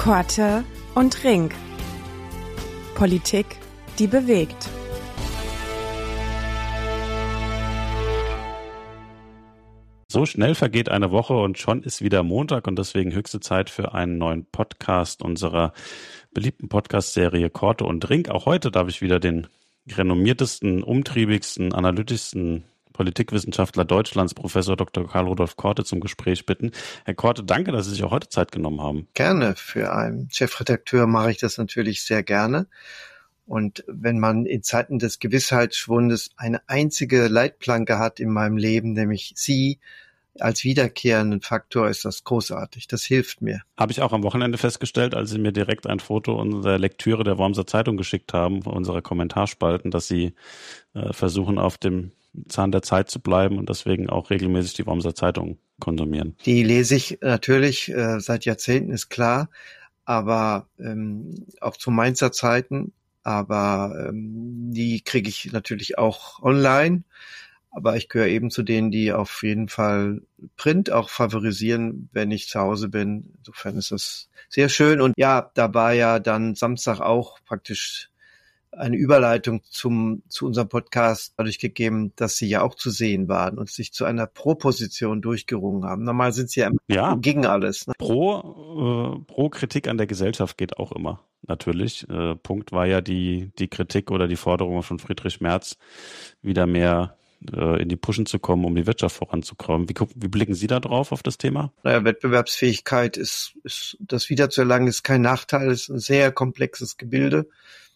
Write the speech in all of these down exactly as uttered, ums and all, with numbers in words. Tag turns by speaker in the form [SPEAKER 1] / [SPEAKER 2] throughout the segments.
[SPEAKER 1] Korte und Rink. Politik, die bewegt.
[SPEAKER 2] So schnell vergeht eine Woche und schon ist wieder Montag und deswegen höchste Zeit für einen neuen Podcast unserer beliebten Podcast-Serie Korte und Rink. Auch heute darf ich wieder den renommiertesten, umtriebigsten, analytischsten Politikwissenschaftler Deutschlands, Professor Doktor Karl Rudolf Korte, zum Gespräch bitten. Herr Korte, danke, dass Sie sich auch heute Zeit genommen haben.
[SPEAKER 3] Gerne. Für einen Chefredakteur mache ich das natürlich sehr gerne. Und wenn man in Zeiten des Gewissheitsschwundes eine einzige Leitplanke hat in meinem Leben, nämlich Sie als wiederkehrenden Faktor, ist das großartig. Das hilft mir.
[SPEAKER 2] Habe ich auch am Wochenende festgestellt, als Sie mir direkt ein Foto unserer Lektüre der Wormser Zeitung geschickt haben, unserer Kommentarspalten, dass Sie äh, versuchen, auf dem Zahn der Zeit zu bleiben und deswegen auch regelmäßig die Wormser Zeitung konsumieren.
[SPEAKER 3] Die lese ich natürlich äh, seit Jahrzehnten, ist klar, aber ähm, auch zu Mainzer Zeiten, aber ähm, die kriege ich natürlich auch online. Aber ich gehöre eben zu denen, die auf jeden Fall Print auch favorisieren, wenn ich zu Hause bin. Insofern ist das sehr schön. Und ja, da war ja dann Samstag auch praktisch eine Überleitung zum zu unserem Podcast dadurch gegeben, dass Sie ja auch zu sehen waren und sich zu einer Pro-Position durchgerungen haben. Normal sind Sie ja immer
[SPEAKER 2] ja.
[SPEAKER 3] gegen alles. Ne?
[SPEAKER 2] Pro, äh, pro Kritik an der Gesellschaft geht auch immer, natürlich. Äh, Punkt war ja die, die Kritik oder die Forderung von Friedrich Merz, wieder mehr äh, in die Puschen zu kommen, um die Wirtschaft voranzukommen. Wie, wie blicken Sie da drauf auf das Thema?
[SPEAKER 3] Naja, Wettbewerbsfähigkeit ist, ist das wiederzuerlangen, ist kein Nachteil, ist ein sehr komplexes Gebilde.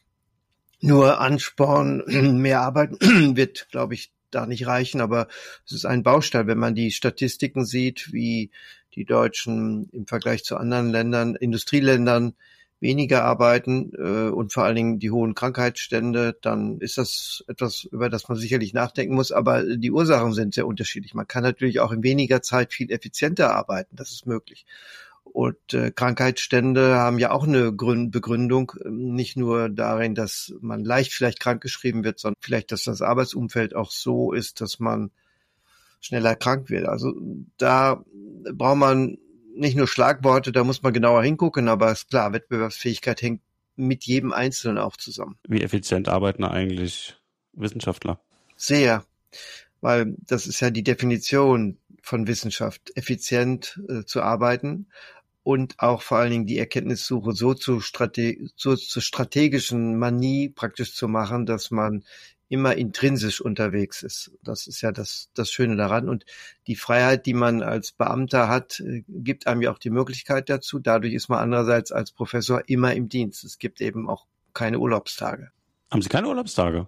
[SPEAKER 3] Nur Ansporn, mehr arbeiten wird, glaube ich, da nicht reichen, aber es ist ein Baustein, wenn man die Statistiken sieht, wie die Deutschen im Vergleich zu anderen Ländern, Industrieländern weniger arbeiten äh, und vor allen Dingen die hohen Krankheitsstände, dann ist das etwas, über das man sicherlich nachdenken muss, aber die Ursachen sind sehr unterschiedlich. Man kann natürlich auch in weniger Zeit viel effizienter arbeiten, das ist möglich. Und äh, Krankheitsstände haben ja auch eine Grün- Begründung, nicht nur darin, dass man leicht vielleicht krankgeschrieben wird, sondern vielleicht, dass das Arbeitsumfeld auch so ist, dass man schneller krank wird. Also da braucht man nicht nur Schlagworte, da muss man genauer hingucken, aber ist klar, Wettbewerbsfähigkeit hängt mit jedem Einzelnen auch zusammen.
[SPEAKER 2] Wie effizient arbeiten eigentlich Wissenschaftler?
[SPEAKER 3] Sehr, weil das ist ja die Definition von Wissenschaft, effizient äh, zu arbeiten und auch vor allen Dingen die Erkenntnissuche so zu, strate- so zur strategischen Manie praktisch zu machen, dass man immer intrinsisch unterwegs ist. Das ist ja das, das Schöne daran. Und die Freiheit, die man als Beamter hat, äh, gibt einem ja auch die Möglichkeit dazu. Dadurch ist man andererseits als Professor immer im Dienst. Es gibt eben auch keine Urlaubstage.
[SPEAKER 2] Haben Sie keine Urlaubstage?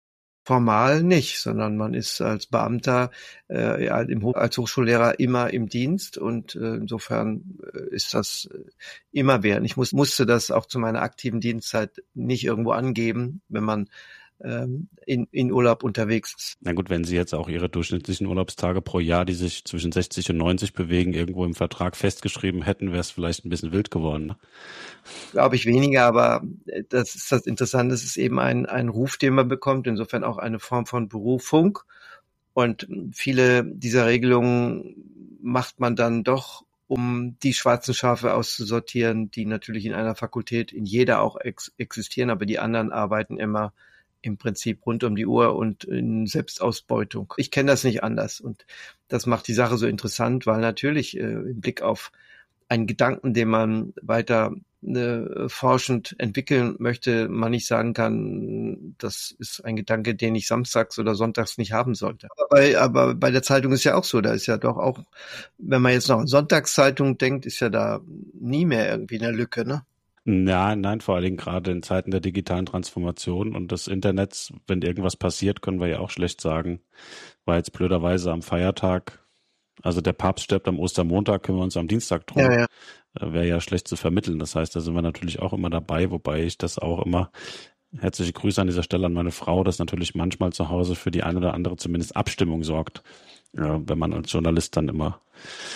[SPEAKER 3] Formal nicht, sondern man ist als Beamter, äh, ja, im Ho- als Hochschullehrer immer im Dienst und äh, insofern äh, ist das äh, immer während. Ich muss, musste das auch zu meiner aktiven Dienstzeit nicht irgendwo angeben, wenn man ähm, in, in Urlaub unterwegs ist.
[SPEAKER 2] Na gut, wenn Sie jetzt auch Ihre durchschnittlichen Urlaubstage pro Jahr, die sich zwischen sechzig und neunzig bewegen, irgendwo im Vertrag festgeschrieben hätten, wäre es vielleicht ein bisschen wild geworden. Ne?
[SPEAKER 3] Glaube ich weniger, aber das ist das Interessante, es ist eben ein, ein Ruf, den man bekommt, insofern auch eine Form von Berufung. Und viele dieser Regelungen macht man dann doch, um die schwarzen Schafe auszusortieren, die natürlich in einer Fakultät, in jeder auch ex- existieren, aber die anderen arbeiten immer im Prinzip rund um die Uhr und in Selbstausbeutung. Ich kenne das nicht anders und das macht die Sache so interessant, weil natürlich äh, im Blick auf einen Gedanken, den man weiter äh, forschend entwickeln möchte, man nicht sagen kann, das ist ein Gedanke, den ich samstags oder sonntags nicht haben sollte. Aber bei, aber bei der Zeitung ist ja auch so, da ist ja doch auch, wenn man jetzt noch an Sonntagszeitung denkt, ist ja da nie mehr irgendwie eine Lücke, ne?
[SPEAKER 2] Ja, nein, vor allen Dingen gerade in Zeiten der digitalen Transformation und des Internets, wenn irgendwas passiert, können wir ja auch schlecht sagen, war jetzt blöderweise am Feiertag, also der Papst stirbt am Ostermontag, können wir uns am Dienstag drum,
[SPEAKER 3] Ja, ja.
[SPEAKER 2] wäre ja schlecht zu vermitteln. Das heißt, da sind wir natürlich auch immer dabei, wobei ich das auch immer, herzliche Grüße an dieser Stelle an meine Frau, dass natürlich manchmal zu Hause für die eine oder andere zumindest Abstimmung sorgt, ja, wenn man als Journalist dann immer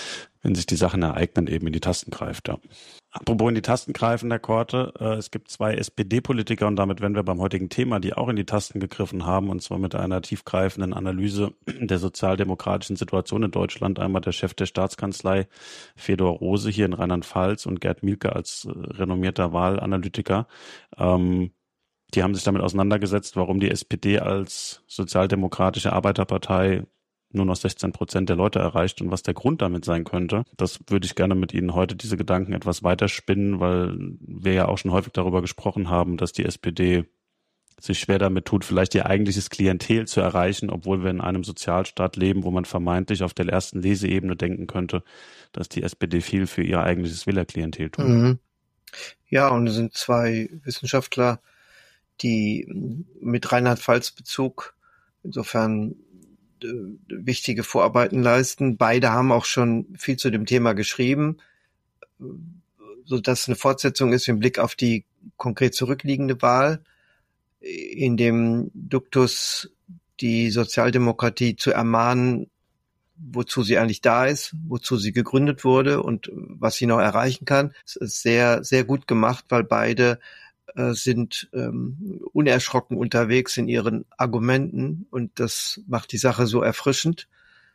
[SPEAKER 2] wenn sich die Sachen ereignen, eben in die Tasten greift. Ja. Apropos in die Tasten greifen, Herr Korte, äh, es gibt zwei S P D-Politiker und damit wären wir beim heutigen Thema, die auch in die Tasten gegriffen haben, und zwar mit einer tiefgreifenden Analyse der sozialdemokratischen Situation in Deutschland. Einmal der Chef der Staatskanzlei, Fedor Rose, hier in Rheinland-Pfalz, und Gerd Mielke als äh, renommierter Wahlanalytiker. Ähm, die haben sich damit auseinandergesetzt, warum die S P D als sozialdemokratische Arbeiterpartei nur noch sechzehn Prozent der Leute erreicht und was der Grund damit sein könnte. Das würde ich gerne mit Ihnen heute, diese Gedanken, etwas weiterspinnen, weil wir ja auch schon häufig darüber gesprochen haben, dass die S P D sich schwer damit tut, vielleicht ihr eigentliches Klientel zu erreichen, obwohl wir in einem Sozialstaat leben, wo man vermeintlich auf der ersten Leseebene denken könnte, dass die S P D viel für ihr eigentliches Wählerklientel tut.
[SPEAKER 3] Mhm. Ja, und es sind zwei Wissenschaftler, die mit Rheinland-Pfalz-Bezug insofern äh, wichtige Vorarbeiten leisten. Beide haben auch schon viel zu dem Thema geschrieben, so dass eine Fortsetzung ist im Blick auf die konkret zurückliegende Wahl, in dem Duktus die Sozialdemokratie zu ermahnen, wozu sie eigentlich da ist, wozu sie gegründet wurde und was sie noch erreichen kann. Es ist sehr, sehr gut gemacht, weil beide sind ähm, unerschrocken unterwegs in ihren Argumenten und das macht die Sache so erfrischend.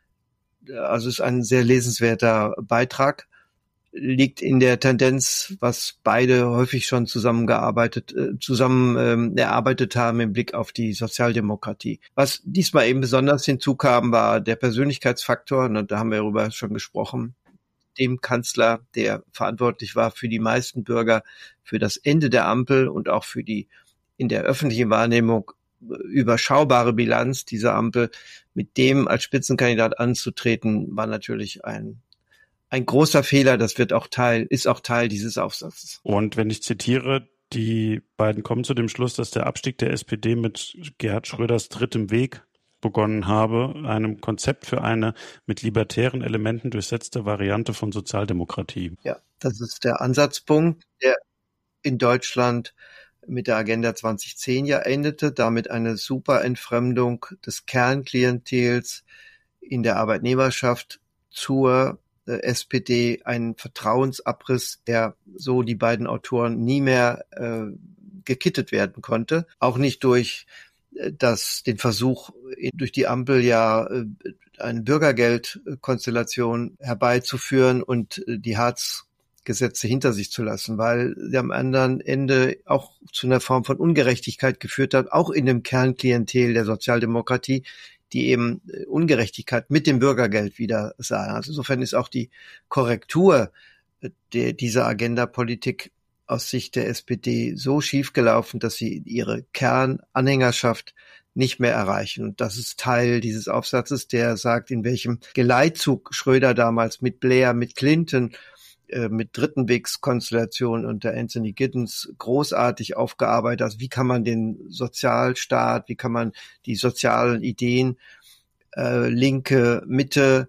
[SPEAKER 3] Also es ist ein sehr lesenswerter Beitrag, liegt in der Tendenz, was beide häufig schon zusammengearbeitet, äh, zusammen ähm, erarbeitet haben im Blick auf die Sozialdemokratie. Was diesmal eben besonders hinzukam, war der Persönlichkeitsfaktor, und da haben wir darüber schon gesprochen, dem Kanzler, der verantwortlich war für die meisten Bürger, für das Ende der Ampel und auch für die in der öffentlichen Wahrnehmung überschaubare Bilanz dieser Ampel, mit dem als Spitzenkandidat anzutreten, war natürlich ein ein großer Fehler. Das wird auch Teil, ist auch Teil dieses Aufsatzes.
[SPEAKER 2] Und wenn ich zitiere, die beiden kommen zu dem Schluss, dass der Abstieg der S P D mit Gerhard Schröders drittem Weg begonnen habe, einem Konzept für eine mit libertären Elementen durchsetzte Variante von Sozialdemokratie.
[SPEAKER 3] Ja, das ist der Ansatzpunkt, der in Deutschland mit der Agenda zwanzig zehn ja endete, damit eine super Entfremdung des Kernklientels in der Arbeitnehmerschaft zur äh, S P D, ein Vertrauensabriss, der so die beiden Autoren nie mehr äh, gekittet werden konnte, auch nicht durch dass den Versuch, durch die Ampel ja eine Bürgergeldkonstellation herbeizuführen und die Hartz-Gesetze hinter sich zu lassen, weil sie am anderen Ende auch zu einer Form von Ungerechtigkeit geführt hat, auch in dem Kernklientel der Sozialdemokratie, die eben Ungerechtigkeit mit dem Bürgergeld wieder sahen. Also insofern ist auch die Korrektur der, dieser Agenda-Politik aus Sicht der S P D so schief gelaufen, dass sie ihre Kernanhängerschaft nicht mehr erreichen. Und das ist Teil dieses Aufsatzes, der sagt, in welchem Geleitzug Schröder damals mit Blair, mit Clinton, äh, mit Drittenwegskonstellation unter Anthony Giddens großartig aufgearbeitet hat. Wie kann man den Sozialstaat, wie kann man die sozialen Ideen, äh, Linke, Mitte,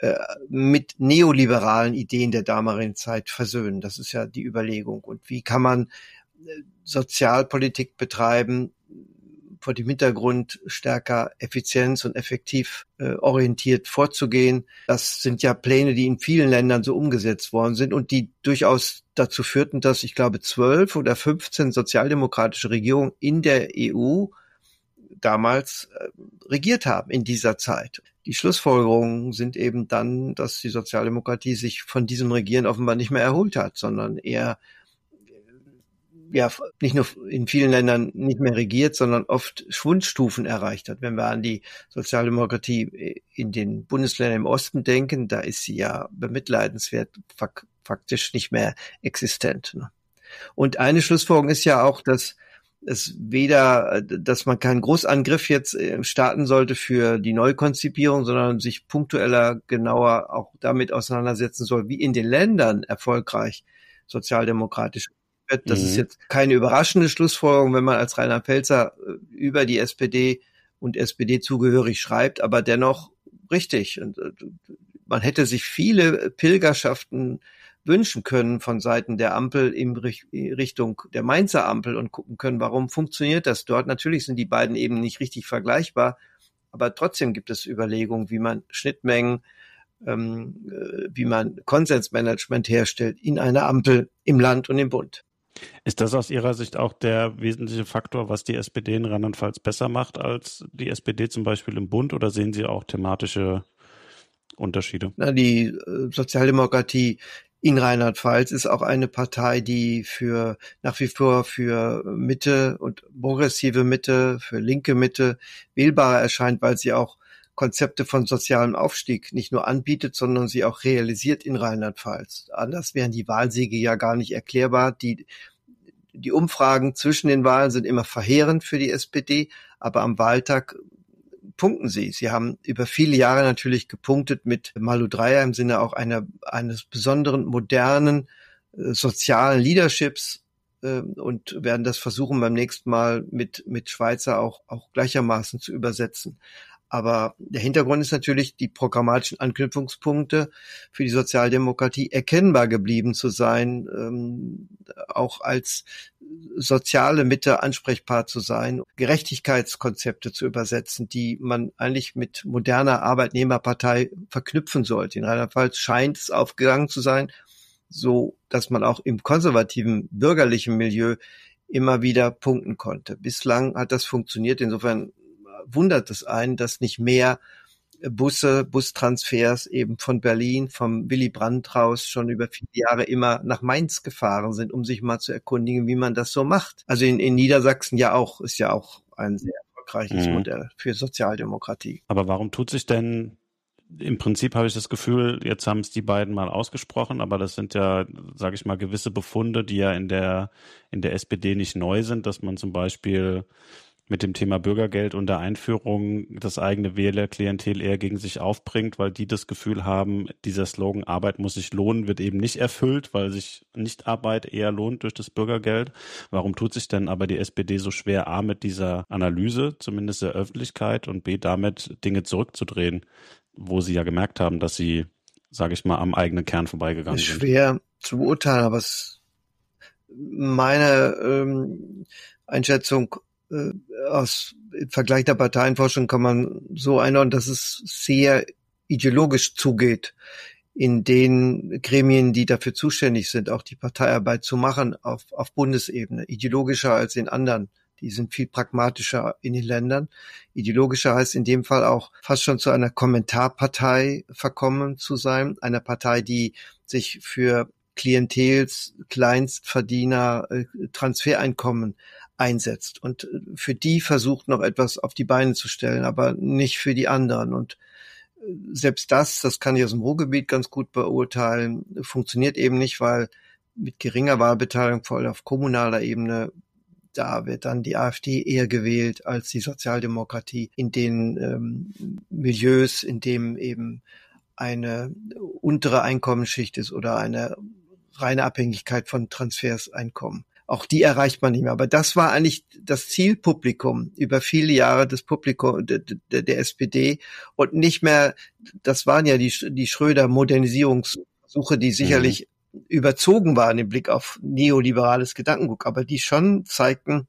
[SPEAKER 3] mit neoliberalen Ideen der damaligen Zeit versöhnen. Das ist ja die Überlegung. Und wie kann man Sozialpolitik betreiben, vor dem Hintergrund stärker effizienz- und effektiv äh, orientiert vorzugehen? Das sind ja Pläne, die in vielen Ländern so umgesetzt worden sind und die durchaus dazu führten, dass ich glaube zwölf oder fünfzehn sozialdemokratische Regierungen in der E U damals äh, regiert haben in dieser Zeit. Die Schlussfolgerungen sind eben dann, dass die Sozialdemokratie sich von diesem Regieren offenbar nicht mehr erholt hat, sondern eher ja nicht nur in vielen Ländern nicht mehr regiert, sondern oft Schwundstufen erreicht hat. Wenn wir an die Sozialdemokratie in den Bundesländern im Osten denken, da ist sie ja bemitleidenswert fak- faktisch nicht mehr existent. Ne? Und eine Schlussfolgerung ist ja auch, dass es weder, dass man keinen Großangriff jetzt starten sollte für die Neukonzipierung, sondern sich punktueller, genauer auch damit auseinandersetzen soll, wie in den Ländern erfolgreich sozialdemokratisch wird. Das mhm. ist jetzt keine überraschende Schlussfolgerung, wenn man als Rheinland-Pfälzer über die S P D und S P D zugehörig schreibt, aber dennoch richtig. Und man hätte sich viele Pilgerschaften wünschen können von Seiten der Ampel in Richtung der Mainzer Ampel und gucken können, warum funktioniert das dort. Natürlich sind die beiden eben nicht richtig vergleichbar, aber trotzdem gibt es Überlegungen, wie man Schnittmengen ähm, wie man Konsensmanagement herstellt in einer Ampel im Land und im Bund.
[SPEAKER 2] Ist das aus Ihrer Sicht auch der wesentliche Faktor, was die S P D in Rheinland-Pfalz besser macht als die S P D zum Beispiel im Bund, oder sehen Sie auch thematische Unterschiede?
[SPEAKER 3] Na, die äh, Sozialdemokratie in Rheinland-Pfalz ist auch eine Partei, die für nach wie vor für Mitte und progressive Mitte, für linke Mitte wählbarer erscheint, weil sie auch Konzepte von sozialem Aufstieg nicht nur anbietet, sondern sie auch realisiert in Rheinland-Pfalz. Anders wären die Wahlsiege ja gar nicht erklärbar. Die, die Umfragen zwischen den Wahlen sind immer verheerend für die S P D, aber am Wahltag punkten sie. Sie haben über viele Jahre natürlich gepunktet mit Malu Dreyer im Sinne auch einer, eines besonderen, modernen, äh, sozialen Leaderships äh, und werden das versuchen beim nächsten Mal mit, mit Schweizer auch, auch gleichermaßen zu übersetzen. Aber der Hintergrund ist natürlich, die programmatischen Anknüpfungspunkte für die Sozialdemokratie erkennbar geblieben zu sein, ähm, auch als soziale Mitte ansprechbar zu sein, Gerechtigkeitskonzepte zu übersetzen, die man eigentlich mit moderner Arbeitnehmerpartei verknüpfen sollte. In Rheinland-Pfalz scheint es aufgegangen zu sein, so dass man auch im konservativen bürgerlichen Milieu immer wieder punkten konnte. Bislang hat das funktioniert. Insofern wundert es einen, dass nicht mehr Busse, Bustransfers eben von Berlin, vom Willy Brandt raus schon über viele Jahre immer nach Mainz gefahren sind, um sich mal zu erkundigen, wie man das so macht. Also in, in Niedersachsen ja auch, ist ja auch ein sehr erfolgreiches mhm. Modell für Sozialdemokratie.
[SPEAKER 2] Aber warum tut sich denn, im Prinzip habe ich das Gefühl, jetzt haben es die beiden mal ausgesprochen, aber das sind ja, sage ich mal, gewisse Befunde, die ja in der, in der S P D nicht neu sind, dass man zum Beispiel mit dem Thema Bürgergeld und der Einführung das eigene Wählerklientel eher gegen sich aufbringt, weil die das Gefühl haben, dieser Slogan Arbeit muss sich lohnen, wird eben nicht erfüllt, weil sich Nichtarbeit eher lohnt durch das Bürgergeld. Warum tut sich denn aber die S P D so schwer, A, mit dieser Analyse, zumindest der Öffentlichkeit, und B, damit Dinge zurückzudrehen, wo sie ja gemerkt haben, dass sie, sage ich mal, am eigenen Kern vorbeigegangen
[SPEAKER 3] ist
[SPEAKER 2] sind?
[SPEAKER 3] Schwer zu beurteilen, aber es meine ähm, Einschätzung aus Vergleich der Parteienforschung kann man so einordnen, dass es sehr ideologisch zugeht, in den Gremien, die dafür zuständig sind, auch die Parteiarbeit zu machen auf, auf Bundesebene. Ideologischer als in anderen. Die sind viel pragmatischer in den Ländern. Ideologischer heißt in dem Fall auch fast schon zu einer Kommentarpartei verkommen zu sein. Einer Partei, die sich für Klientels, Kleinstverdiener, Transfereinkommen einsetzt und für die versucht noch etwas auf die Beine zu stellen, aber nicht für die anderen. Und selbst das, das kann ich aus dem Ruhrgebiet ganz gut beurteilen, funktioniert eben nicht, weil mit geringer Wahlbeteiligung, vor allem auf kommunaler Ebene, da wird dann die AfD eher gewählt als die Sozialdemokratie in den ähm, Milieus, in dem eben eine untere Einkommensschicht ist oder eine reine Abhängigkeit von Transferseinkommen. Auch die erreicht man nicht mehr. Aber das war eigentlich das Zielpublikum über viele Jahre des Publikum der, der, der S P D und nicht mehr, das waren ja die, die Schröder-Modernisierungsversuche, die sicherlich mhm. überzogen waren im Blick auf neoliberales Gedankengut, aber die schon zeigten,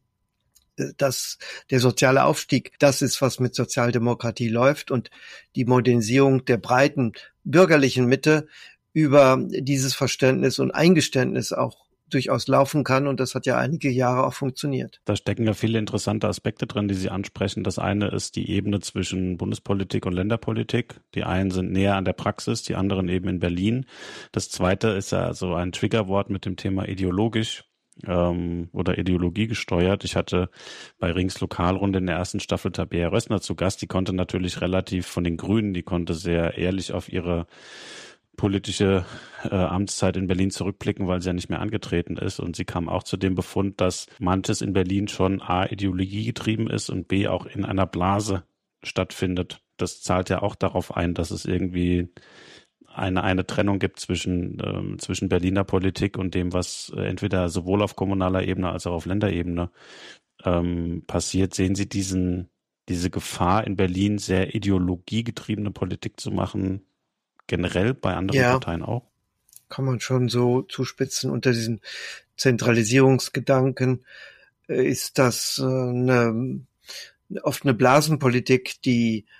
[SPEAKER 3] dass der soziale Aufstieg das ist, was mit Sozialdemokratie läuft und die Modernisierung der breiten bürgerlichen Mitte über dieses Verständnis und Eingeständnis auch durchaus laufen kann, und das hat ja einige Jahre auch funktioniert.
[SPEAKER 2] Da stecken ja viele interessante Aspekte drin, die Sie ansprechen. Das eine ist die Ebene zwischen Bundespolitik und Länderpolitik. Die einen sind näher an der Praxis, die anderen eben in Berlin. Das zweite ist ja so ein Triggerwort mit dem Thema ideologisch ähm, oder Ideologie gesteuert. Ich hatte bei Rings Lokalrunde in der ersten Staffel Tabea Rössner zu Gast. Die konnte natürlich relativ von den Grünen, die konnte sehr ehrlich auf ihre politische äh, Amtszeit in Berlin zurückblicken, weil sie ja nicht mehr angetreten ist. Und sie kam auch zu dem Befund, dass manches in Berlin schon A, Ideologie getrieben ist und B, auch in einer Blase stattfindet. Das zahlt ja auch darauf ein, dass es irgendwie eine eine Trennung gibt zwischen ähm, zwischen Berliner Politik und dem, was äh, entweder sowohl auf kommunaler Ebene als auch auf Länderebene ähm, passiert. Sehen Sie diesen diese Gefahr in Berlin, sehr ideologiegetriebene Politik zu machen, generell bei anderen ja, Parteien auch?
[SPEAKER 3] Kann man schon so zuspitzen. Unter diesen Zentralisierungsgedanken ist das eine, oft eine Blasenpolitik, die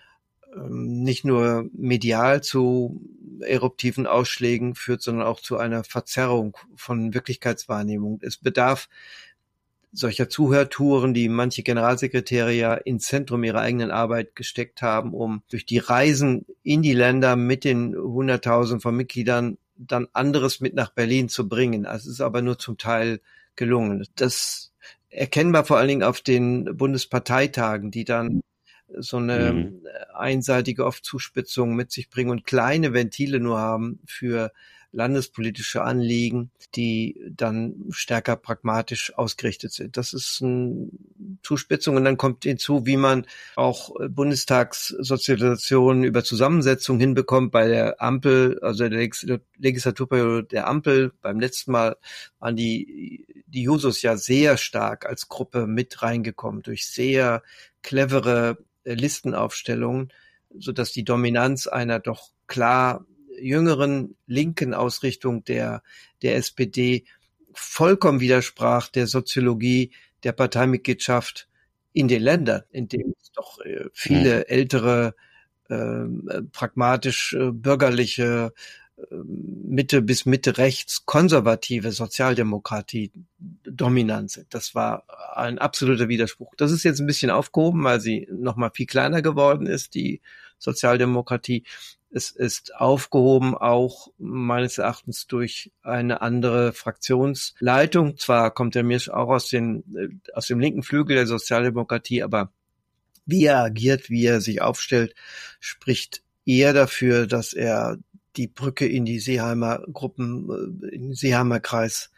[SPEAKER 3] ähm, nicht nur medial zu eruptiven Ausschlägen führt, sondern auch zu einer Verzerrung von Wirklichkeitswahrnehmung. Es bedarf solcher Zuhörtouren, die manche Generalsekretäre ja ins Zentrum ihrer eigenen Arbeit gesteckt haben, um durch die Reisen in die Länder mit den Hunderttausend von Mitgliedern dann anderes mit nach Berlin zu bringen. Also es ist aber nur zum Teil gelungen. Das erkennbar vor allen Dingen auf den Bundesparteitagen, die dann so eine mhm. einseitige oft Zuspitzung mit sich bringen und kleine Ventile nur haben für landespolitische Anliegen, die dann stärker pragmatisch ausgerichtet sind. Das ist eine Zuspitzung und dann kommt hinzu, wie man auch Bundestagssozialisationen über Zusammensetzung hinbekommt bei der Ampel, also der Legislaturperiode der Ampel. Beim letzten Mal waren die, die Jusos ja sehr stark als Gruppe mit reingekommen durch sehr clevere Listenaufstellungen, so dass die Dominanz einer doch klar jüngeren linken Ausrichtung der der S P D vollkommen widersprach der Soziologie der Parteimitgliedschaft in den Ländern, in denen es doch äh, viele mhm. ältere, äh, pragmatisch äh, bürgerliche, äh, Mitte bis Mitte rechts konservative Sozialdemokratie dominant sind. Das war ein absoluter Widerspruch. Das ist jetzt ein bisschen aufgehoben, weil sie noch mal viel kleiner geworden ist, die Sozialdemokratie. Es ist aufgehoben auch meines Erachtens durch eine andere Fraktionsleitung. Zwar kommt der Mirsch auch aus, den, aus dem linken Flügel der Sozialdemokratie, aber wie er agiert, wie er sich aufstellt, spricht eher dafür, dass er die Brücke in die Seeheimer Gruppen, in den Seeheimer Kreis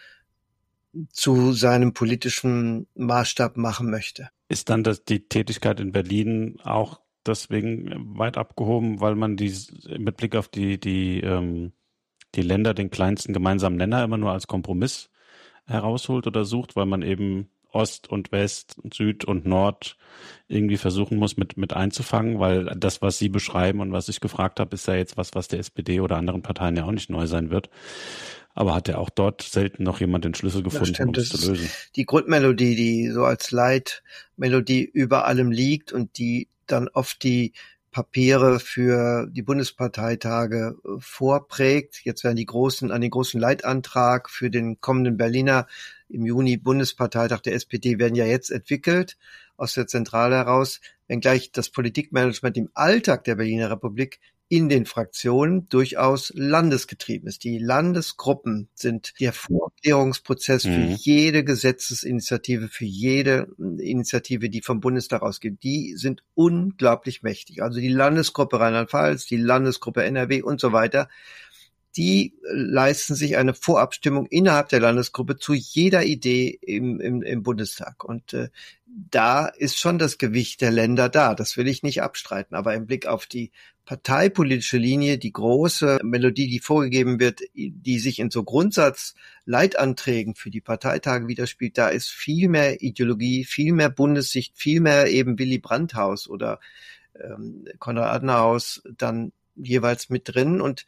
[SPEAKER 3] zu seinem politischen Maßstab machen möchte.
[SPEAKER 2] Ist dann das, die Tätigkeit in Berlin auch deswegen weit abgehoben, weil man die mit Blick auf die die ähm, die Länder den kleinsten gemeinsamen Nenner immer nur als Kompromiss herausholt oder sucht, weil man eben Ost und West, Süd und Nord irgendwie versuchen muss mit mit einzufangen, weil das, was Sie beschreiben und was ich gefragt habe, ist ja jetzt was, was der S P D oder anderen Parteien ja auch nicht neu sein wird. Aber hat ja auch dort selten noch jemand den Schlüssel gefunden, um es zu lösen.
[SPEAKER 3] Die Grundmelodie, die so als Leitmelodie über allem liegt und die dann oft die Papiere für die Bundesparteitage vorprägt. Jetzt werden die großen, an den großen Leitantrag für den kommenden Berliner im Juni Bundesparteitag der S P D werden ja jetzt entwickelt aus der Zentrale heraus, wenngleich das Politikmanagement im Alltag der Berliner Republik in den Fraktionen durchaus landesgetrieben ist. Die Landesgruppen sind der Vorklärungsprozess mhm. für jede Gesetzesinitiative, für jede Initiative, die vom Bundestag ausgeht. Die sind unglaublich mächtig. Also die Landesgruppe Rheinland-Pfalz, die Landesgruppe N R W und so weiter, die leisten sich eine Vorabstimmung innerhalb der Landesgruppe zu jeder Idee im, im, im Bundestag. Und äh, da ist schon das Gewicht der Länder da. Das will ich nicht abstreiten. Aber im Blick auf die parteipolitische Linie, die große Melodie, die vorgegeben wird, die sich in so Grundsatzleitanträgen für die Parteitage widerspiegelt, da ist viel mehr Ideologie, viel mehr Bundessicht, viel mehr eben Willy Brandt-Haus oder ähm, Konrad-Adenauer-Haus dann jeweils mit drin. Und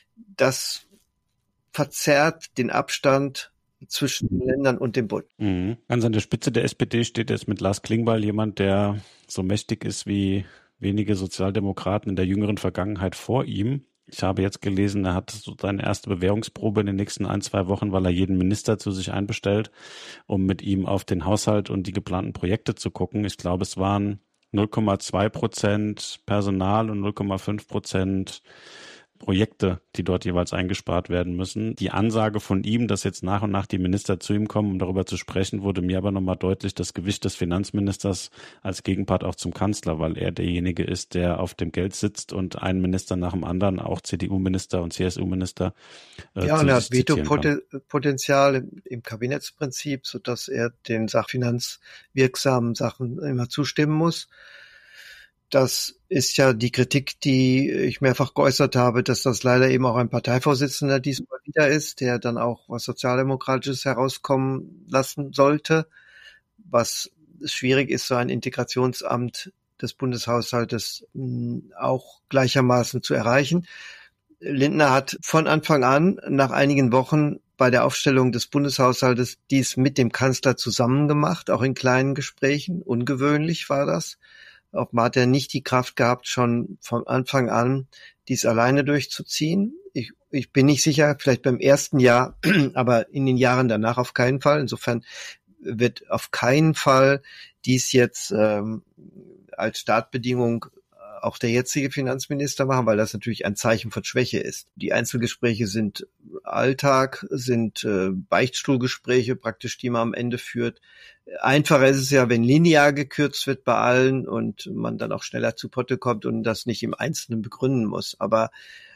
[SPEAKER 3] das verzerrt den Abstand zwischen den Ländern und dem Bund.
[SPEAKER 2] Mhm. Ganz an der Spitze der S P D steht jetzt mit Lars Klingbeil jemand, der so mächtig ist wie wenige Sozialdemokraten in der jüngeren Vergangenheit vor ihm. Ich habe jetzt gelesen, er hat so seine erste Bewährungsprobe in den nächsten ein, zwei Wochen, weil er jeden Minister zu sich einbestellt, um mit ihm auf den Haushalt und die geplanten Projekte zu gucken. Ich glaube, es waren null Komma zwei Prozent Personal und null Komma fünf Prozent Projekte, die dort jeweils eingespart werden müssen. Die Ansage von ihm, dass jetzt nach und nach die Minister zu ihm kommen, um darüber zu sprechen, wurde mir aber nochmal deutlich das Gewicht des Finanzministers als Gegenpart auch zum Kanzler, weil er derjenige ist, der auf dem Geld sitzt und einen Minister nach dem anderen, auch C D U-Minister und C S U-Minister,
[SPEAKER 3] äh, ja, und er hat Veto-Potenzial im, im Kabinettsprinzip, sodass er den sachfinanzwirksamen Sachen immer zustimmen muss. Das ist ja die Kritik, die ich mehrfach geäußert habe, dass das leider eben auch ein Parteivorsitzender diesmal wieder ist, der dann auch was Sozialdemokratisches herauskommen lassen sollte, was schwierig ist, so ein Integrationsamt des Bundeshaushaltes auch gleichermaßen zu erreichen. Lindner hat von Anfang an, nach einigen Wochen bei der Aufstellung des Bundeshaushaltes, dies mit dem Kanzler zusammen gemacht, auch in kleinen Gesprächen. Ungewöhnlich war das. offenbar hat er nicht die Kraft gehabt, schon von Anfang an dies alleine durchzuziehen. Ich, ich bin nicht sicher, vielleicht beim ersten Jahr, aber in den Jahren danach auf keinen Fall. Insofern wird auf keinen Fall dies jetzt ähm, als Startbedingung auch der jetzige Finanzminister machen, weil das natürlich ein Zeichen von Schwäche ist. Die Einzelgespräche sind Alltag, sind äh, Beichtstuhlgespräche praktisch, die man am Ende führt. Einfacher ist es ja, wenn linear gekürzt wird bei allen und man dann auch schneller zu Potte kommt und das nicht im Einzelnen begründen muss. Aber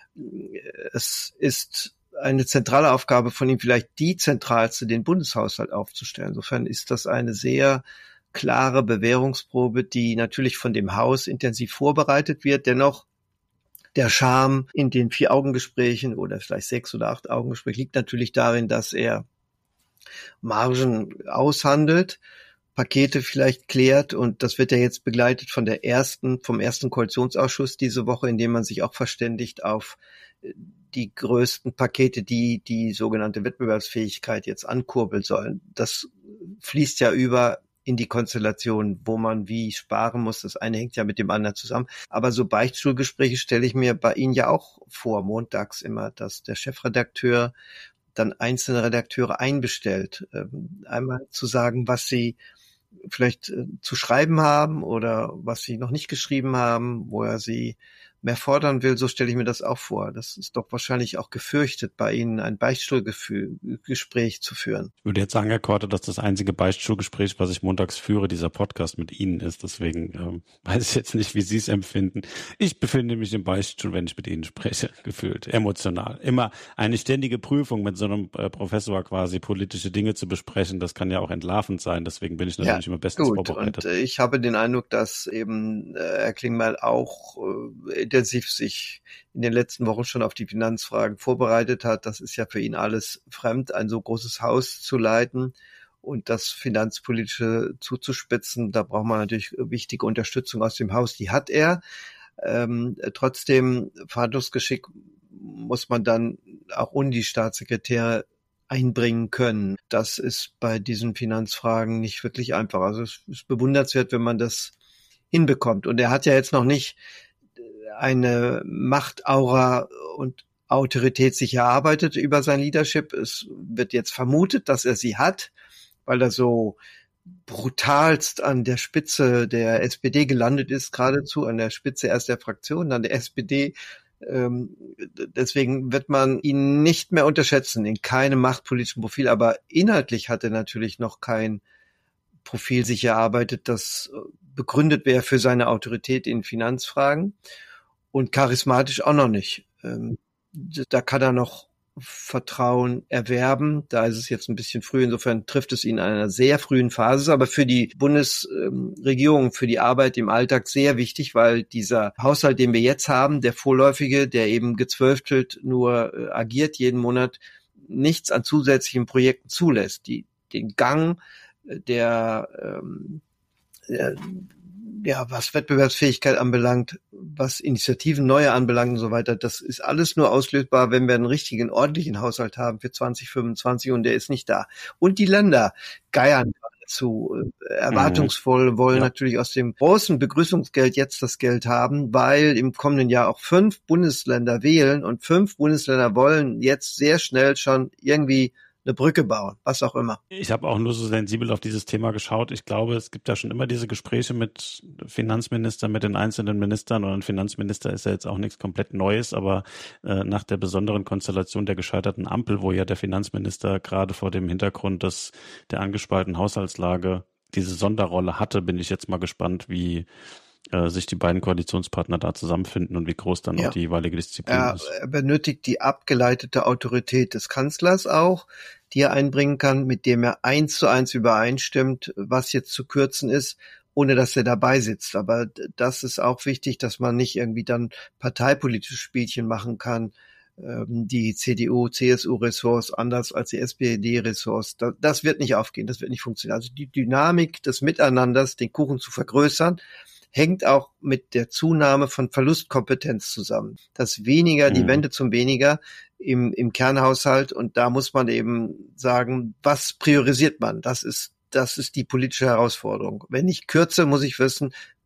[SPEAKER 3] es ist eine zentrale Aufgabe von ihm, vielleicht die zentralste, den Bundeshaushalt aufzustellen. Insofern ist das eine sehr klare Bewährungsprobe, die natürlich von dem Haus intensiv vorbereitet wird. Dennoch, der Charme in den vier Augengesprächen oder vielleicht sechs oder acht Augengesprächen liegt natürlich darin, dass er Margen aushandelt, Pakete vielleicht klärt, und das wird ja jetzt begleitet von der ersten, vom ersten Koalitionsausschuss diese Woche, in dem man sich auch verständigt auf die größten Pakete, die die sogenannte Wettbewerbsfähigkeit jetzt ankurbeln sollen. Das fließt ja über in die Konstellation, wo man wie sparen muss. Das eine hängt ja mit dem anderen zusammen. Aber so Beichtstuhlgespräche stelle ich mir bei Ihnen ja auch vor, montags immer, dass der Chefredakteur dann einzelne Redakteure einbestellt, einmal zu sagen, was sie vielleicht zu schreiben haben oder was sie noch nicht geschrieben haben, wo er sie mehr fordern will. So stelle ich mir das auch vor. Das ist doch wahrscheinlich auch gefürchtet, bei Ihnen ein Beichtstuhlgespräch zu führen.
[SPEAKER 2] Ich würde jetzt sagen, Herr Korte, dass das einzige Beichtstuhlgespräch, was ich montags führe, dieser Podcast mit Ihnen ist. Deswegen ähm, weiß ich jetzt nicht, wie Sie es empfinden. Ich befinde mich im Beichtstuhl, wenn ich mit Ihnen spreche, gefühlt, emotional. Immer eine ständige Prüfung mit so einem äh, Professor quasi, politische Dinge zu besprechen. Das kann ja auch entlarvend sein. Deswegen bin ich natürlich ja, immer bestens
[SPEAKER 3] gut.
[SPEAKER 2] vorbereitet.
[SPEAKER 3] Und äh, ich habe den Eindruck, dass eben äh, Herr Klingbeil auch äh, intensiv sich in den letzten Wochen schon auf die Finanzfragen vorbereitet hat. Das ist ja für ihn alles fremd, ein so großes Haus zu leiten und das Finanzpolitische zuzuspitzen. Da braucht man natürlich wichtige Unterstützung aus dem Haus. Die hat er. Ähm, trotzdem, Verhandlungsgeschick muss man dann auch ohne die Staatssekretäre einbringen können. Das ist bei diesen Finanzfragen nicht wirklich einfach. Also es ist bewundernswert, wenn man das hinbekommt. Und er hat ja jetzt noch nicht eine Machtaura und Autorität sich erarbeitet über sein Leadership. Es wird jetzt vermutet, dass er sie hat, weil er so brutalst an der Spitze der S P D gelandet ist, geradezu an der Spitze erst der Fraktion, dann der S P D. Deswegen wird man ihn nicht mehr unterschätzen in keinem machtpolitischen Profil, aber inhaltlich hat er natürlich noch kein Profil sich erarbeitet, das begründet wäre für seine Autorität in Finanzfragen. Und charismatisch auch noch nicht. Da kann er noch Vertrauen erwerben. Da ist es jetzt ein bisschen früh. Insofern trifft es ihn in einer sehr frühen Phase. Aber für die Bundesregierung, für die Arbeit im Alltag sehr wichtig, weil dieser Haushalt, den wir jetzt haben, der vorläufige, der eben gezwölftelt nur agiert jeden Monat, nichts an zusätzlichen Projekten zulässt. Die, den Gang der, der ja, was Wettbewerbsfähigkeit anbelangt, was Initiativen neue anbelangt und so weiter, das ist alles nur auslösbar, wenn wir einen richtigen, ordentlichen Haushalt haben für zwanzig fünfundzwanzig, und der ist nicht da. Und die Länder geiern zu erwartungsvoll, wollen ja. natürlich aus dem großen Begrüßungsgeld jetzt das Geld haben, weil im kommenden Jahr auch fünf Bundesländer wählen und fünf Bundesländer wollen jetzt sehr schnell schon irgendwie eine Brücke bauen, was auch immer.
[SPEAKER 2] Ich habe auch nur so sensibel auf dieses Thema geschaut. Ich glaube, es gibt ja schon immer diese Gespräche mit Finanzministern, mit den einzelnen Ministern, und ein Finanzminister ist ja jetzt auch nichts komplett Neues, aber äh, nach der besonderen Konstellation der gescheiterten Ampel, wo ja der Finanzminister gerade vor dem Hintergrund des der angespaltenen Haushaltslage diese Sonderrolle hatte, bin ich jetzt mal gespannt, wie äh, sich die beiden Koalitionspartner da zusammenfinden und wie groß dann ja. auch die jeweilige Disziplin
[SPEAKER 3] er,
[SPEAKER 2] ist.
[SPEAKER 3] Er benötigt die abgeleitete Autorität des Kanzlers auch, die er einbringen kann, mit dem er eins zu eins übereinstimmt, was jetzt zu kürzen ist, ohne dass er dabei sitzt. Aber das ist auch wichtig, dass man nicht irgendwie dann parteipolitische Spielchen machen kann, die C D U, C S U-Ressorts anders als die S P D-Ressorts. Das wird nicht aufgehen, das wird nicht funktionieren. Also die Dynamik des Miteinanders, den Kuchen zu vergrößern, hängt auch mit der Zunahme von Verlustkompetenz zusammen. Das Weniger, mhm. die Wende zum Weniger im, im Kernhaushalt, und da muss man eben sagen, was priorisiert man? Das ist, das ist die politische Herausforderung. Wenn ich kürze, muss ich wissen,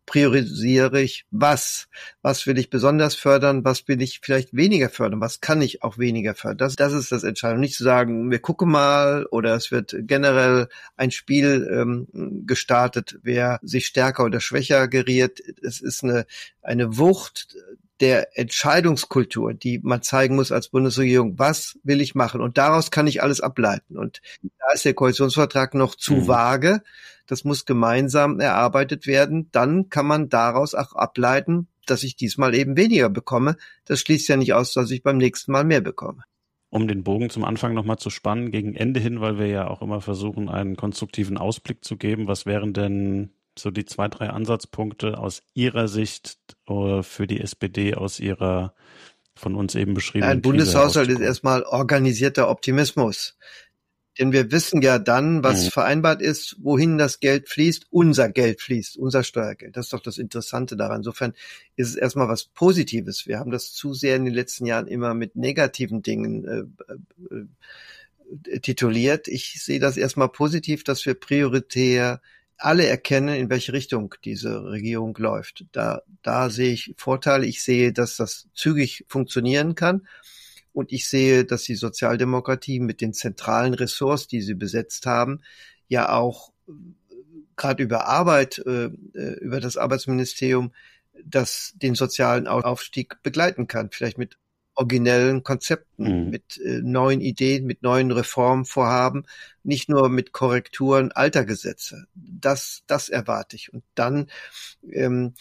[SPEAKER 3] priorisiere ich was? Was will ich besonders fördern? Was will ich vielleicht weniger fördern? Was kann ich auch weniger fördern? Das, das ist das Entscheidende. Nicht zu sagen, wir gucken mal oder es wird generell ein Spiel ähm, gestartet, wer sich stärker oder schwächer geriert. Es ist eine, eine Wucht der Entscheidungskultur, die man zeigen muss als Bundesregierung. Was will ich machen? Und daraus kann ich alles ableiten. Und da ist der Koalitionsvertrag noch zu mhm. vage. Das muss gemeinsam erarbeitet werden. Dann kann man daraus auch ableiten, dass ich diesmal eben weniger bekomme. Das schließt ja nicht aus, dass ich beim nächsten Mal mehr bekomme.
[SPEAKER 2] Um den Bogen zum Anfang nochmal zu spannen, gegen Ende hin, weil wir ja auch immer versuchen, einen konstruktiven Ausblick zu geben. Was wären denn so die zwei, drei Ansatzpunkte aus Ihrer Sicht äh, für die S P D aus Ihrer von uns eben beschriebenen
[SPEAKER 3] Ein Bundeshaushalt ist erstmal organisierter Optimismus. Denn wir wissen ja dann, was mhm. vereinbart ist, wohin das Geld fließt, unser Geld fließt, unser Steuergeld. Das ist doch das Interessante daran. Insofern ist es erstmal was Positives. Wir haben das zu sehr in den letzten Jahren immer mit negativen Dingen äh, äh, tituliert. Ich sehe das erstmal positiv, dass wir prioritär alle erkennen, in welche Richtung diese Regierung läuft. Da, da sehe ich Vorteile. Ich sehe, dass das zügig funktionieren kann. Und ich sehe, dass die Sozialdemokratie mit den zentralen Ressorts, die sie besetzt haben, ja auch gerade über Arbeit, äh, über das Arbeitsministerium, das den sozialen Aufstieg begleiten kann. Vielleicht mit originellen Konzepten, mhm. mit äh, neuen Ideen, mit neuen Reformvorhaben, nicht nur mit Korrekturen alter Gesetze. Das, das erwarte ich. Und dann ähm,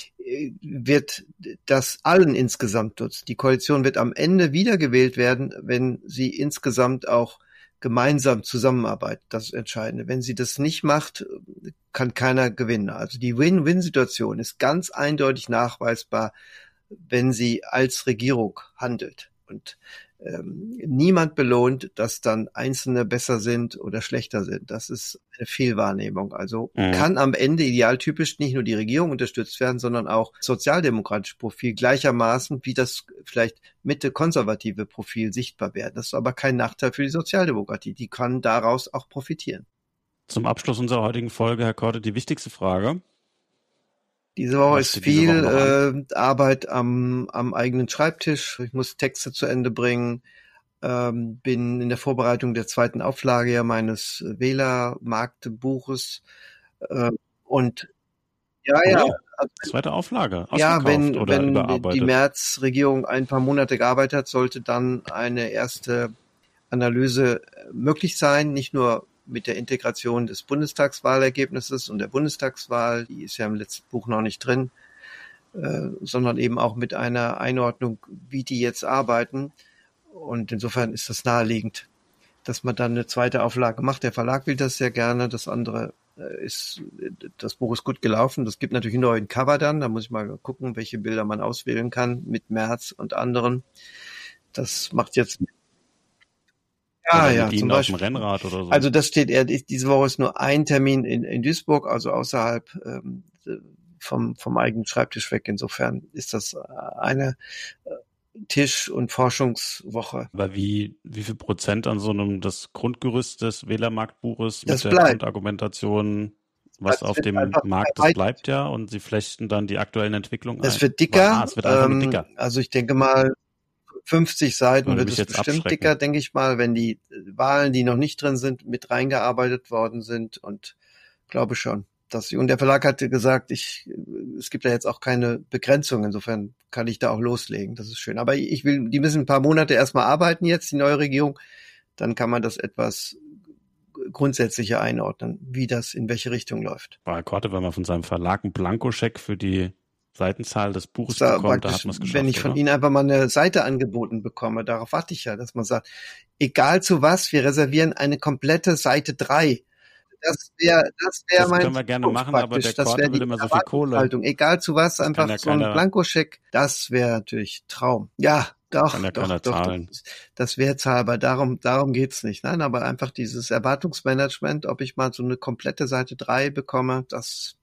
[SPEAKER 3] wird das allen insgesamt nutzen. Die Koalition wird am Ende wiedergewählt werden, wenn sie insgesamt auch gemeinsam zusammenarbeitet. Das ist entscheidend. Wenn sie das nicht macht, kann keiner gewinnen. Also die Win-Win-Situation ist ganz eindeutig nachweisbar, wenn sie als Regierung handelt. Und ähm, niemand belohnt, dass dann Einzelne besser sind oder schlechter sind. Das ist eine Fehlwahrnehmung. Also mhm. kann am Ende idealtypisch nicht nur die Regierung unterstützt werden, sondern auch sozialdemokratisches Profil gleichermaßen wie das vielleicht Mitte-konservative Profil sichtbar werden. Das ist aber kein Nachteil für die Sozialdemokratie. Die kann daraus auch profitieren.
[SPEAKER 2] Zum Abschluss unserer heutigen Folge, Herr Korte, die wichtigste Frage.
[SPEAKER 3] Diese Woche ist viel Woche äh, Arbeit am, am eigenen Schreibtisch. Ich muss Texte zu Ende bringen. Ähm, bin in der Vorbereitung der zweiten Auflage ja meines Wählermarktbuches. Äh, und ja, oh, ja.
[SPEAKER 2] Also, zweite Auflage.
[SPEAKER 3] Ja, wenn, oder wenn die Merz-Regierung ein paar Monate gearbeitet hat, sollte dann eine erste Analyse möglich sein. Nicht nur mit der Integration des Bundestagswahlergebnisses und der Bundestagswahl, die ist ja im letzten Buch noch nicht drin, äh, sondern eben auch mit einer Einordnung, wie die jetzt arbeiten. Und insofern ist das naheliegend, dass man dann eine zweite Auflage macht. Der Verlag will das sehr gerne. Das andere äh, ist, das Buch ist gut gelaufen. Das gibt natürlich einen neuen Cover dann. Da muss ich mal gucken, welche Bilder man auswählen kann mit Merz und anderen. Das macht jetzt Ja, ja, zum Beispiel.
[SPEAKER 2] Auf dem Rennrad oder so.
[SPEAKER 3] Also das steht eher, diese Woche ist nur ein Termin in, in Duisburg, also außerhalb ähm, vom, vom eigenen Schreibtisch weg. Insofern ist das eine Tisch- und Forschungswoche.
[SPEAKER 2] Aber wie, wie viel Prozent an so einem, das Grundgerüst des Wählermarktbuches
[SPEAKER 3] das
[SPEAKER 2] mit
[SPEAKER 3] bleibt.
[SPEAKER 2] der Grundargumentation, was das auf dem Markt ist, bleibt ja, und Sie flechten dann die aktuellen Entwicklungen ein?
[SPEAKER 3] Es wird dicker.
[SPEAKER 2] Ah, es wird einfach
[SPEAKER 3] ähm,
[SPEAKER 2] nur dicker.
[SPEAKER 3] Also ich denke mal, fünfzig Seiten
[SPEAKER 2] Würde
[SPEAKER 3] wird
[SPEAKER 2] mich
[SPEAKER 3] es
[SPEAKER 2] jetzt
[SPEAKER 3] bestimmt
[SPEAKER 2] abschrecken.
[SPEAKER 3] dicker, denke ich mal, wenn die Wahlen, die noch nicht drin sind, mit reingearbeitet worden sind, und glaube schon. Dass, und der Verlag hatte gesagt, ich, es gibt ja jetzt auch keine Begrenzung, insofern kann ich da auch loslegen, das ist schön. Aber ich will, die müssen ein paar Monate erstmal arbeiten jetzt, die neue Regierung, dann kann man das etwas grundsätzlicher einordnen, wie das in welche Richtung läuft.
[SPEAKER 2] Bei Herr Korte, wenn man von seinem Verlag einen Blankoscheck für die Seitenzahl des Buches da bekommt, da hat man es geschafft.
[SPEAKER 3] Wenn ich von
[SPEAKER 2] oder?
[SPEAKER 3] Ihnen einfach mal eine Seite angeboten bekomme, darauf warte ich ja, dass man sagt, egal zu was, wir reservieren eine komplette Seite drei. Das wäre das wäre
[SPEAKER 2] das
[SPEAKER 3] mein
[SPEAKER 2] können wir gerne machen, aber der
[SPEAKER 3] das
[SPEAKER 2] Korte will immer so viel Kohle.
[SPEAKER 3] Egal zu was, das einfach ja so ein Blankoscheck, das wäre natürlich Traum. Ja, doch,
[SPEAKER 2] kann ja
[SPEAKER 3] doch,
[SPEAKER 2] keiner
[SPEAKER 3] doch,
[SPEAKER 2] zahlen.
[SPEAKER 3] doch, das wäre zahlbar, darum darum geht's nicht. Nein, aber einfach dieses Erwartungsmanagement, ob ich mal so eine komplette Seite drei bekomme, das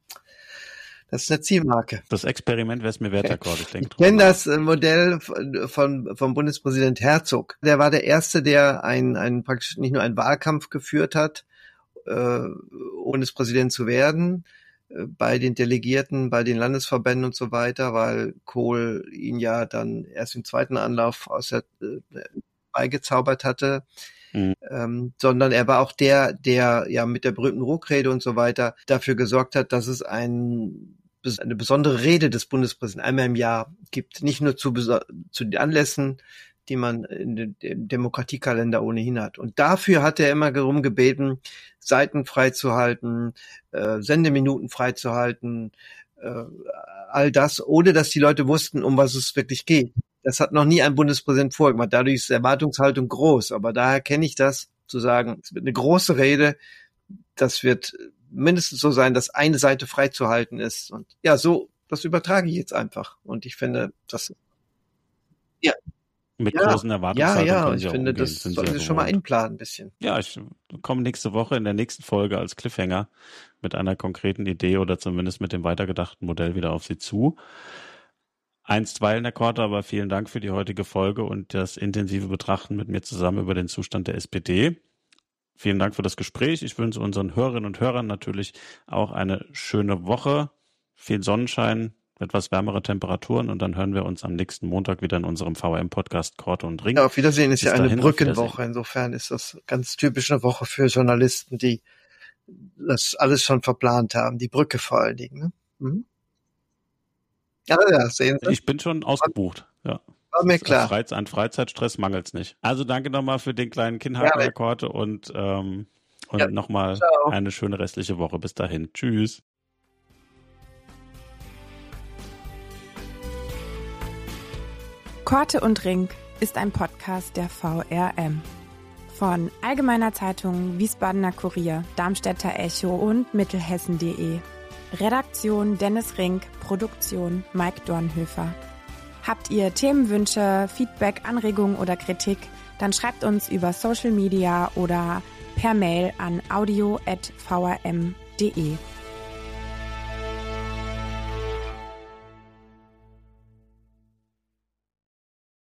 [SPEAKER 3] Das ist eine Zielmarke.
[SPEAKER 2] Das Experiment wäre es mir wert, Herr Korte. Ich denke,
[SPEAKER 3] ich kenne das Modell von, von, vom Bundespräsident Herzog. Der war der Erste, der ein, ein, praktisch nicht nur einen Wahlkampf geführt hat, äh, Bundespräsident zu werden. bei den Delegierten, bei den Landesverbänden und so weiter, weil Kohl ihn ja dann erst im zweiten Anlauf aus der äh, beigezaubert hatte. Mhm. Ähm, sondern er war auch der, der ja mit der berühmten Ruhrrede und so weiter dafür gesorgt hat, dass es ein, eine besondere Rede des Bundespräsidenten einmal im Jahr gibt, nicht nur zu, zu den Anlässen, die man in dem Demokratiekalender ohnehin hat. Und dafür hat er immer darum gebeten, Seiten freizuhalten, äh, Sendeminuten freizuhalten, äh, all das, ohne dass die Leute wussten, um was es wirklich geht. Das hat noch nie ein Bundespräsident vorgemacht. Dadurch ist die Erwartungshaltung groß. Aber daher kenne ich das, zu sagen, es wird eine große Rede. Das wird mindestens so sein, dass eine Seite freizuhalten ist. Und ja, so, das übertrage ich jetzt einfach. Und ich finde, das, ja.
[SPEAKER 2] Mit
[SPEAKER 3] ja,
[SPEAKER 2] großen Erwartungshaltungen.
[SPEAKER 3] Ja, ja,
[SPEAKER 2] können
[SPEAKER 3] ich
[SPEAKER 2] Sie
[SPEAKER 3] finde,
[SPEAKER 2] umgehen,
[SPEAKER 3] das sollten Sie schon mal einplanen ein bisschen.
[SPEAKER 2] Ja, ich komme nächste Woche in der nächsten Folge als Cliffhanger mit einer konkreten Idee oder zumindest mit dem weitergedachten Modell wieder auf Sie zu. Einstweilen, Herr Korte, aber vielen Dank für die heutige Folge und das intensive Betrachten mit mir zusammen über den Zustand der S P D. Vielen Dank für das Gespräch. Ich wünsche unseren Hörerinnen und Hörern natürlich auch eine schöne Woche, viel Sonnenschein, etwas wärmere Temperaturen und dann hören wir uns am nächsten Montag wieder in unserem V M-Podcast Korte und Ring.
[SPEAKER 3] Ja, auf Wiedersehen ist
[SPEAKER 2] Bis
[SPEAKER 3] ja eine
[SPEAKER 2] dahin,
[SPEAKER 3] Brückenwoche. Insofern ist das ganz typisch eine Woche für Journalisten, die das alles schon verplant haben. Die Brücke vor allen Dingen. Ne? Mhm. Ja, ja, sehen Sie.
[SPEAKER 2] Ich bin schon ausgebucht. Ja.
[SPEAKER 3] War mir klar.
[SPEAKER 2] Freiz- an Freizeitstress mangelt's nicht. Also danke nochmal für den kleinen Kinnhaken, Herr Korte, und, ähm, und ja, nochmal eine schöne restliche Woche. Bis dahin. Tschüss.
[SPEAKER 1] Korte und Ring ist ein Podcast der V R M. Von Allgemeiner Zeitung, Wiesbadener Kurier, Darmstädter Echo und Mittelhessen punkt de. Redaktion Dennis Rink, Produktion Mike Dornhöfer. Habt ihr Themenwünsche, Feedback, Anregungen oder Kritik, dann schreibt uns über Social Media oder per Mail an audio at v r m punkt de.